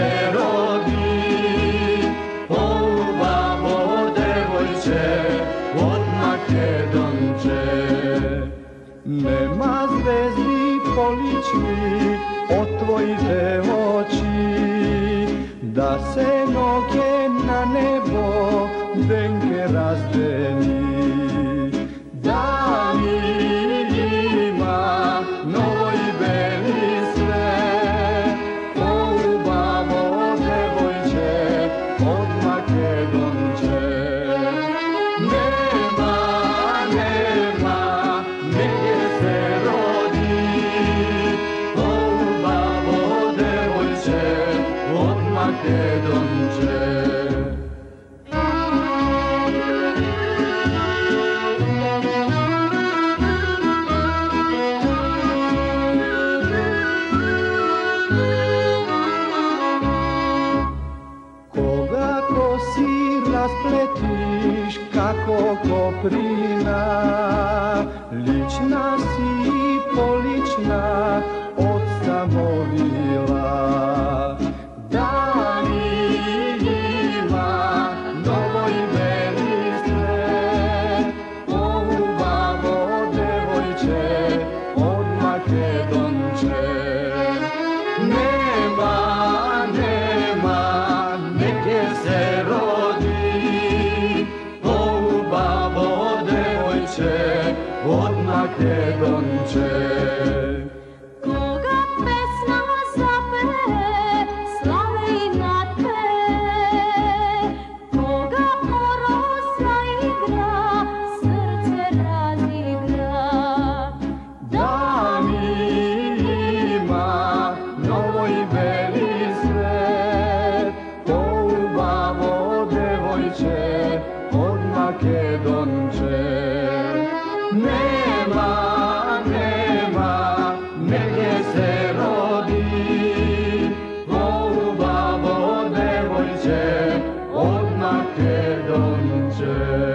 se rodi, o babo devojče od Makedonče. Nema zvezdi polični od tvojite oči, da se noge na nebo denke razdeni. Da mi ima novoj beli svet, o babo devojče od Makedonče. Nema, nema, negdje se rodi, o babo devojče od Makedonče. Raspletiš kako koprina, lična si i polična od Samovila. Da mi ima novoj meni svet, o babo devojče od Makedonče. Nema, nema, negdje se rodi, od Makedonče. Koga pesma zapere, slave i natpe, koga oroza igra, srce razigra. Da mi ima novoj beli svet, o babo devojče od Makedonče. Nema, nema, negdje se rodi, o babo devojče od Makedonče.